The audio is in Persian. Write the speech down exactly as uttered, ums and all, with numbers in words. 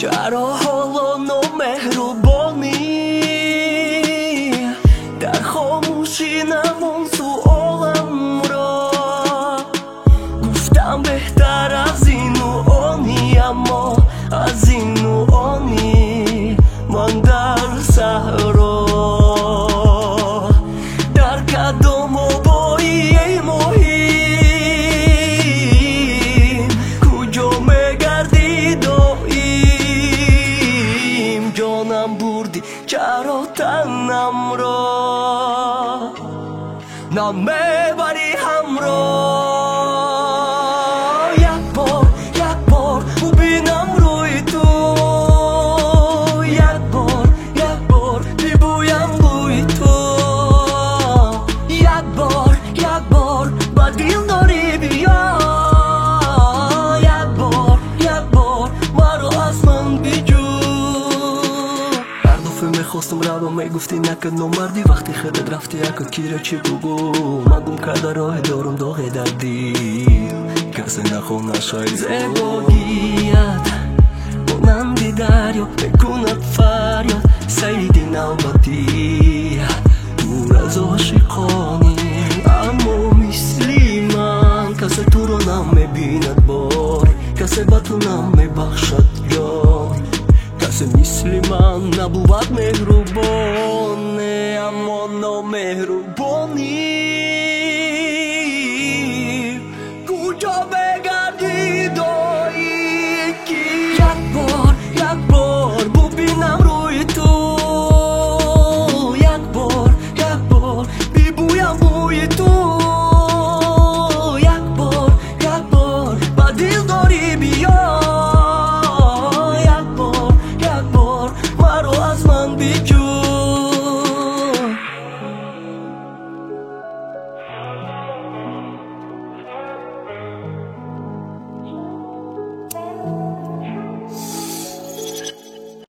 چرا حالا نامهربانی در خاموشی نمون سؤالم را گفتم بهتر از این و آنی اما از این و آنی من در صحرا در کدام آبایی ای ماهیم کجا میگردی داییم جانم بردی چرا تنم را نمیبری همراه یک بار یک بار ببینم روی تو یک بار یک بار ببویم بوی تو یک بار یک بار با دل داری بیا یک بار یک بار مرا از من بجو هر دفعه میخواستم روم میگفتی نکن نمردی وقتی خودت رفتی اکد کیره چی بگو من گم کرده راه دارم داغ در دیل کسی نخونه شاید زیباگیت مانندی دریا بکند فریاد سیدی نوبتی دور از عاشقانی اما مثلی من کسی تو رو نمیبیند باری کسی با تو نمیبخشد جان کسی مثل من نبود مهربان